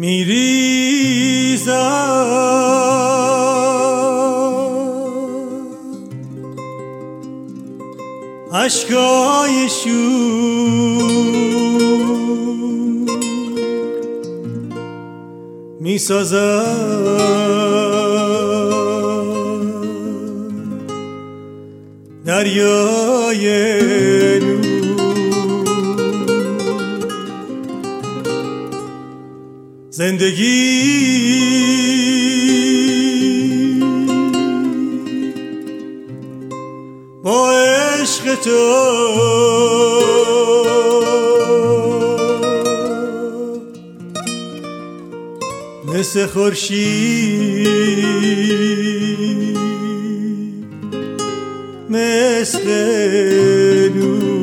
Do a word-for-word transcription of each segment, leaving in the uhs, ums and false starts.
میریزد اشکای شور میسازد دریای نور. زندگی با عشق تو مثل خورشید مثل نور.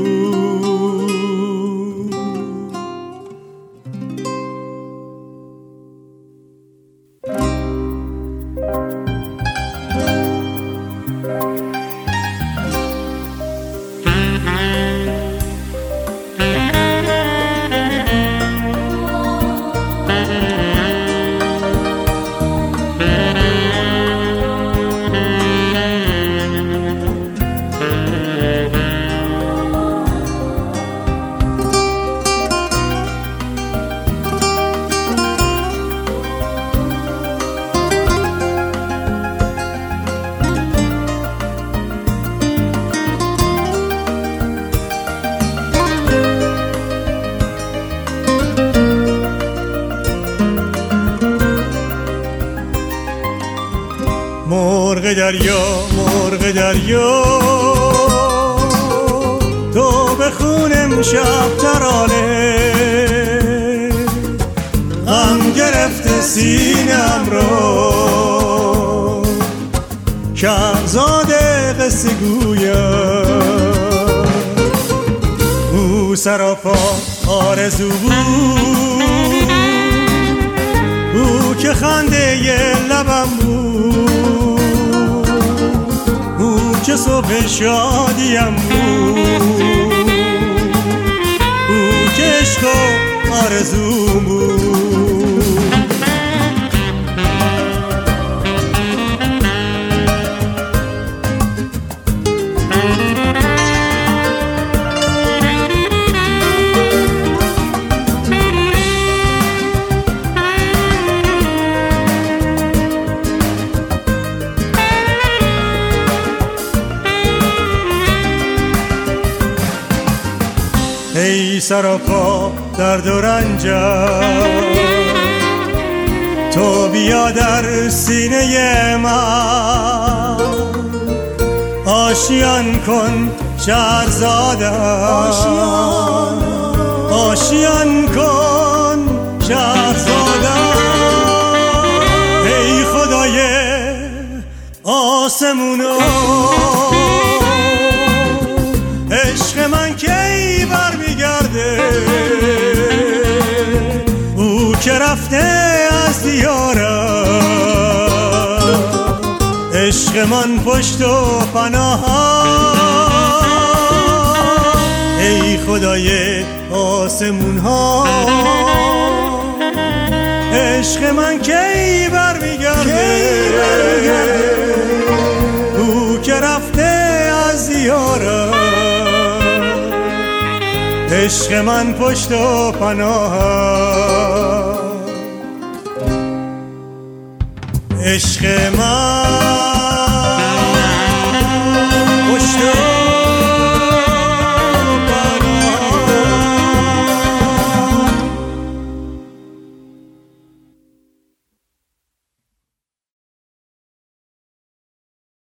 مرغ دریا مرغ دریا تو به خون امشب ترانه غم گرفته سینم رو شهزاده قصه گویم او سراپا آرزو بود او که خنده ی لبم بود که صبح شادیم بود او که عشق و آرزو بود. ای سراپا درد و رنجم تو بیا در سینه من آشیان کن شهرزادم آشیان کن شهرزادم. ای خدای آسمونو عشق من کی برمیگرده او که رفته از دیارم عشق من پشت و پناه. ای خدای آسمون ها عشق من کی برمیگرده او که رفته از دیارم عشق من پشت و پناه. عشق من پشت و